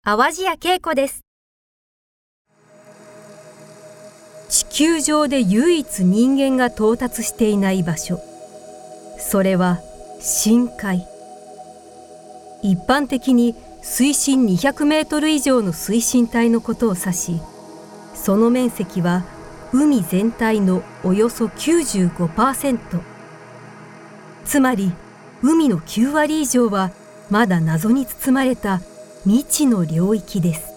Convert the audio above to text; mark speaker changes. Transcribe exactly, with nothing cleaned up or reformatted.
Speaker 1: 淡路屋恵子です。地球上で唯一人間が到達していない場所、それは深海。一般的に水深にひゃくメートル以上の水深帯のことを指し、その面積は海全体のおよそ きゅうじゅうごパーセント。つまり海のきゅうわり以上はまだ謎に包まれた未知の領域です。